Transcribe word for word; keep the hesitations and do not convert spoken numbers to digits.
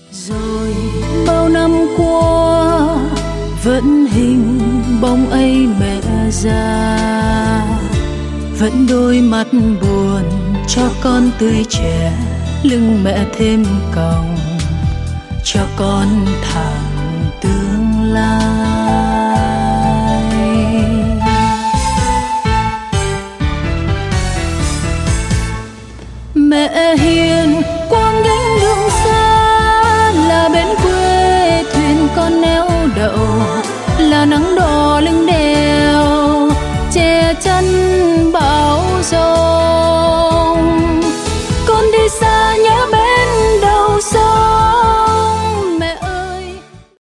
Rồi bao năm qua vẫn hình bóng ấy mẹ già, vẫn đôi mắt buồn cho con tươi trẻ, lưng mẹ thêm còng cho con thẳng tương lai. Mẹ hiền quang gánh đường xa, là bến quê thuyền con neo đậu, là nắng